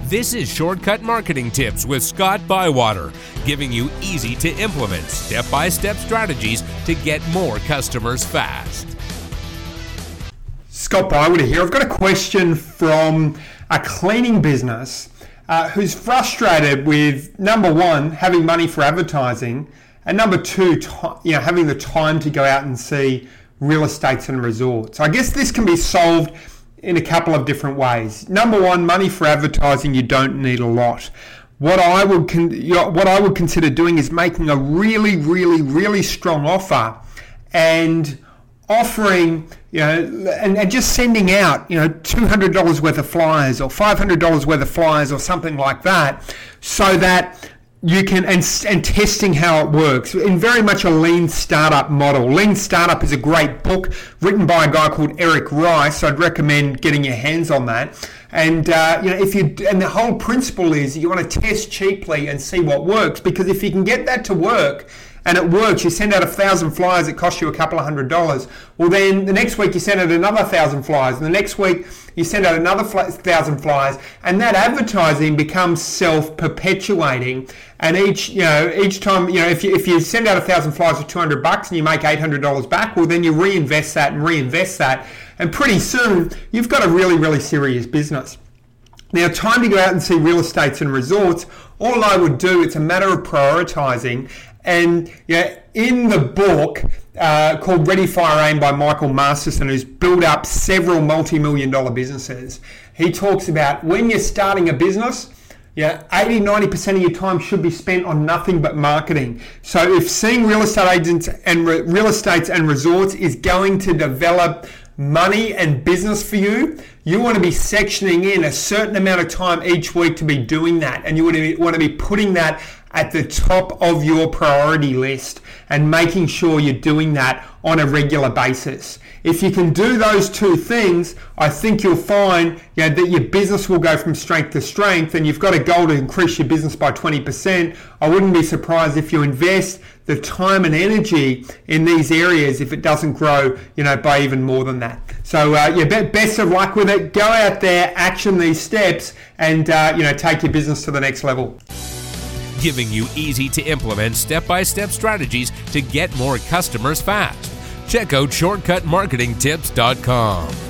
This is Shortcut Marketing Tips with Scott Bywater, giving you easy to implement step-by-step strategies to get more customers fast. Scott Bywater here. I've got a question from a cleaning business who's frustrated with, number one, having money for advertising, and number two, having the time to go out and see real estates and resorts. I guess this can be solved in a couple of different ways. Number one, money for advertising, you don't need a lot. What I would consider doing is making a really strong offer and offering, and just sending out, $200 worth of flyers or $500 worth of flyers or something like that, so that you can, and testing how it works in very much a lean startup model. Lean Startup is a great book written by a guy called Eric Rice. I'd recommend getting your hands on that. And and the whole principle is you want to test cheaply and see what works, because if you can get that to work and it works, you send out 1,000 flyers, it costs you a couple of $100. Well, then the next week you send out another 1,000 flyers, and the next week you send out another 1,000 flyers, and that advertising becomes self-perpetuating. And each time, if you send out 1,000 flyers for $200 and you make $800 back, well, then you reinvest that, and pretty soon you've got a really serious business. Now, time to go out and see real estates and resorts. All I would do, it's a matter of prioritizing. And in the book called Ready, Fire, Aim by Michael Masterson, who's built up several multi-million-dollar businesses, he talks about when you're starting a business, 80-90% of your time should be spent on nothing but marketing. So if seeing real estate agents and real estates and resorts is going to develop money and business for you, you want to be sectioning in a certain amount of time each week to be doing that, and you want to be putting that at the top of your priority list and making sure you're doing that on a regular basis. If you can do those two things, I think you'll find that your business will go from strength to strength, and you've got a goal to increase your business by 20%. I wouldn't be surprised if you invest the time and energy in these areas if it doesn't grow, by even more than that. So best of luck with it. Go out there, action these steps, and take your business to the next level. Giving you easy to implement step-by-step strategies to get more customers fast. Check out shortcutmarketingtips.com.